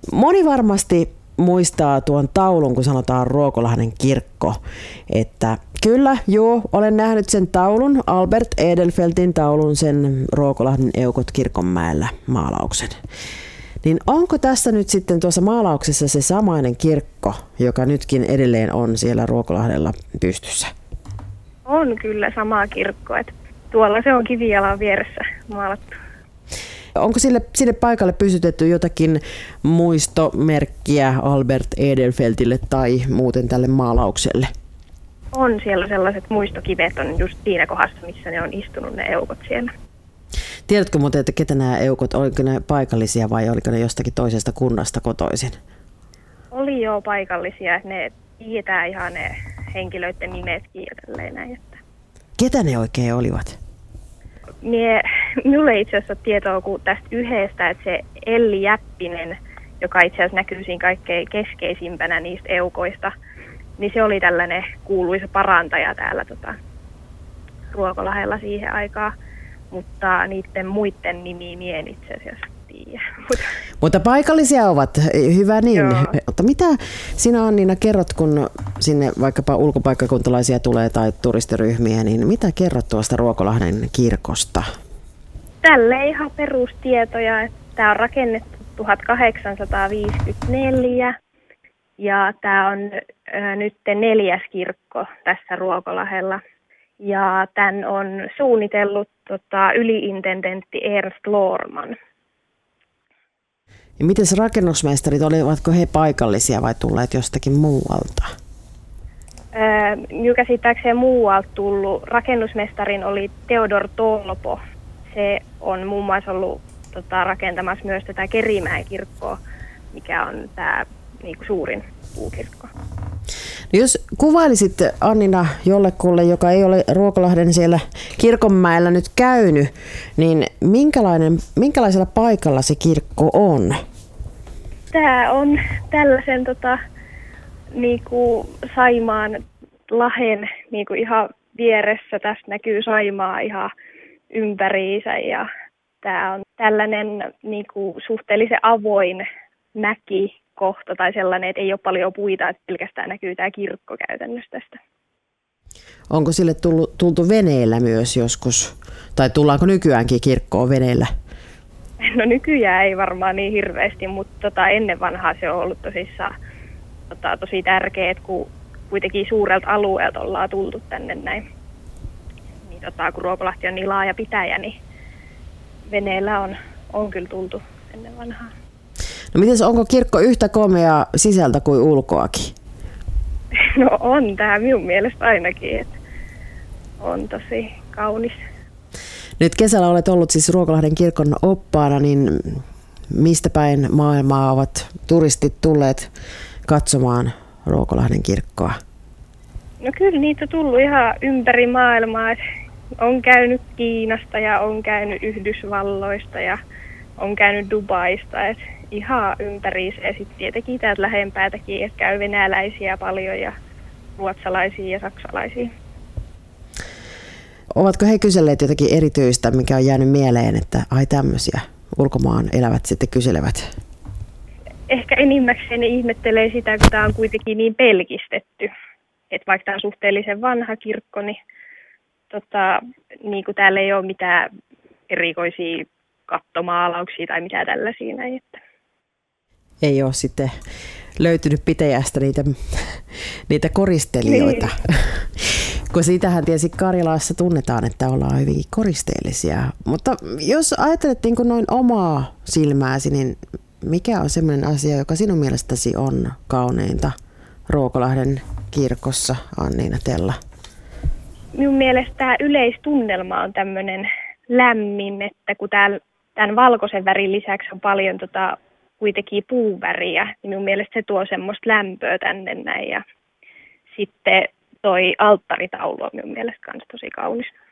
Moni varmasti muistaa tuon taulun, kun sanotaan Ruokolahden kirkko, että kyllä, joo, olen nähnyt sen taulun, Albert Edelfeltin taulun, sen Ruokolahden eukot Kirkonmäellä maalauksen. Niin onko tässä nyt sitten tuossa maalauksessa se samainen kirkko, joka nytkin edelleen on siellä Ruokolahdella pystyssä? On kyllä sama kirkko, että tuolla se on kivijalan vieressä maalattu. Onko sinne paikalle pystytetty jotakin muistomerkkiä Albert Edelfeltille tai muuten tälle maalaukselle? On siellä sellaiset muistokivet on just siinä kohdassa, missä ne on istunut ne eukot siellä. Tiedätkö muuten, että ketä nämä eukot, oliko ne paikallisia vai oliko ne jostakin toisesta kunnasta kotoisin? Oli jo paikallisia, että ne tietää ihan ne henkilöiden nimetkin ja tälleen näin. Että. Ketä ne oikein olivat? Minulle itse asiassa tietoa kuin tästä yhdestä, että se Elli Jäppinen, joka itse asiassa näkyy siinä kaikkein keskeisimpänä niistä eukoista, niin se oli tällainen kuuluisa parantaja täällä Ruokolahdella siihen aikaan, mutta niiden muiden nimiä en itse asiassa tiedä. Mutta paikallisia ovat, hyvä niin. Joo. Mutta mitä sinä Anniina kerrot, kun sinne vaikkapa ulkopaikkakuntalaisia tulee tai turistiryhmiä, niin mitä kerrot tuosta Ruokolahden kirkosta? Tälle ihan perustietoja, että tämä on rakennettu 1854 ja tämä on nyt 4. kirkko tässä Ruokolahdella. Ja tämän on suunnitellut yliintendentti Ernst Lohrmann. Ja miten rakennusmestarit, olivatko he paikallisia vai tulleet jostakin muualta? Minun käsittääkseen muualta tullut rakennusmestarin oli Theodor Tolpo. Se on muun muassa ollut rakentamassa myös tätä Kerimäen kirkkoa, mikä on tämä suurin puukirkko. No jos kuvailisit Annina jollekulle, joka ei ole Ruokolahden siellä Kirkonmäellä nyt käynyt, niin minkälaisella paikalla se kirkko on? Tämä on tällaisen Saimaan lahen ihan vieressä. Tästä näkyy Saimaa ihan ympäriinsä ja tämä on tällainen suhteellisen avoin mäkikohta tai sellainen, että ei ole paljon puita, että pelkästään näkyy tämä kirkko käytännössä tästä. Onko sille tultu veneellä myös joskus? Tai tullaanko nykyäänkin kirkkoon veneellä? No nykyään ei varmaan niin hirveästi, mutta ennen vanhaa se on ollut tosissaan tosi tärkeää, kun kuitenkin suurelta alueelta ollaan tultu tänne näin. Niin, kun Ruokolahti on niin laaja pitäjä, niin veneellä on kyllä tultu ennen vanhaa. No mites, onko kirkko yhtä komea sisältä kuin ulkoakin? No on tämä minun mielestä ainakin, että on tosi kaunis. Nyt kesällä olet ollut siis Ruokolahden kirkon oppaana, niin mistä päin maailmaa ovat turistit tulleet katsomaan Ruokolahden kirkkoa? No kyllä niitä on tullut ihan ympäri maailmaa. On käynyt Kiinasta ja on käynyt Yhdysvalloista ja on käynyt Dubaista. Et ihan ympäriinsä ja sitten tietenkin täältä lähempäätäkin, että käy venäläisiä paljon ja ruotsalaisia ja saksalaisia. Ovatko he kyselleet jotakin erityistä, mikä on jäänyt mieleen, että ai tämmöisiä ulkomaan elävät sitten kyselevät? Ehkä enimmäkseen ne ihmettelee sitä, kun tämä on kuitenkin niin pelkistetty. Että vaikka tämä on suhteellisen vanha kirkko, niin, niin kuin täällä ei ole mitään erikoisia kattomaalauksia tai mitään tällaisia. Näin, että. Ei ole sitten löytynyt pitäjästä niitä koristelijoita. Niin. Kun siitähän tietysti Karjalassa tunnetaan, että ollaan hyvin koristeellisia. Mutta jos ajattelet niin kuin noin omaa silmääsi, niin mikä on sellainen asia, joka sinun mielestäsi on kauneinta Ruokolahden kirkossa, Anniina Tella? Minun mielestä tämä yleistunnelma on tämmöinen lämmin, että kun tämän valkoisen värin lisäksi on paljon kuitenkin puuväriä, niin minun mielestä se tuo semmoista lämpöä tänne näin. Ja sitten toi alttaritaulu on minun mielestä myös tosi kaunis.